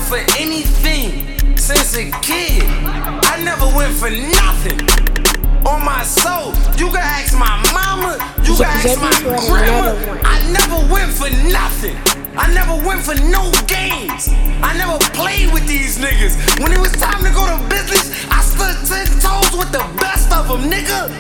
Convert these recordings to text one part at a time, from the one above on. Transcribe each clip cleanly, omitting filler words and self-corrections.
for anything since a kid. I never went for nothing. On my soul, you can ask my mama, you can ask my grandma. I never went for nothing. I never went for no games. I never played with these niggas. When it was time to go to business, I stood 10 toes with the best of them, nigga.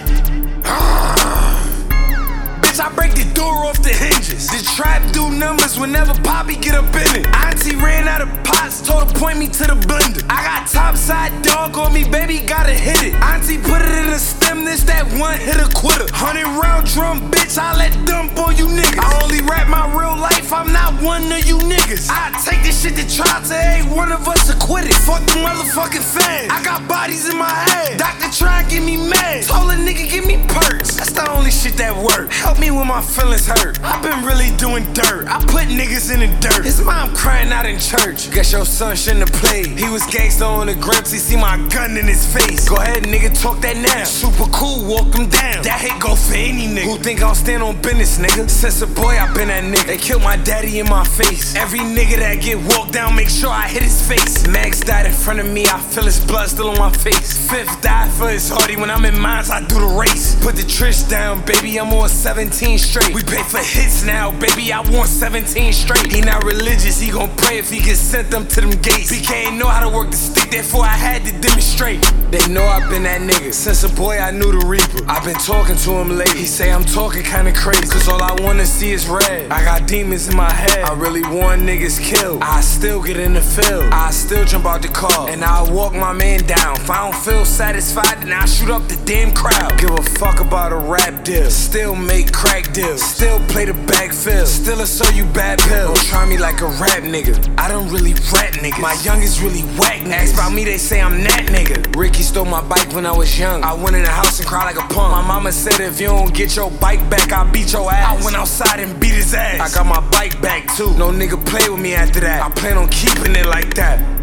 Bitch, I break the door off the hinges. The trap do numbers whenever Poppy get up in it. Auntie ran out of pots, told her point me to the blender. I got topside dog on me, baby, gotta hit it. Auntie put it in a stem, this that one hit a quitter. 100 round drum, bitch, I let dump on you niggas. I only rap my real life, I'm not one of you niggas. I take this shit to trial to every one of us acquit it. Fuck the motherfucking fans, I got bodies in my head. Doctor try and get me mad, told a nigga give me perks. That's the only shit that work. Help me when my feelings hurt. I've been really doing dirt, I put niggas in the dirt. His mom crying out in church. Guess your son shouldn't have played. He was gangsta on the grips, he see my gun in his face. Go ahead, nigga, talk that now. Super cool, walk him down. That hit go for any nigga who think I'll stand on business, nigga. Since a boy, I been that nigga. They killed my daddy in my face. Every nigga that get walked down, make sure I hit his face. Max died in front of me, I feel his blood still on my face. Fifth died for his hardy, when I'm in mines, I do the race. Put the trish down, baby, I'm on 17 straight. We pay for hits now, baby, I want 17 straight. He not religious, he gon' pray if he get sent them to them gates. BK ain't know how to work the stick, therefore I had to demonstrate. They know I been that nigga, since a boy I knew the reaper. I been talking to him lately, he say I'm talking kinda crazy, cause all I wanna see is red. I got demons in my head, I really want niggas killed. I still get in the field, I still jump out the car, and I walk my man down. If I don't feel satisfied, then I shoot up the damn crowd. Give a fuck about a rap deal, still make crack deals, still play the backfield, still sell you bad pills. Don't try me like a rap nigga, I don't really rap niggas. My youngest really whack niggas. Ask about me, they say I'm that nigga. Ricky stole my bike when I was young, I went in the house and cried like a punk. My mama said if you don't get your bike back, I'll beat your ass. I went outside and beat his ass, I got my bike back too. No nigga play with me after that, I plan on keeping it like that.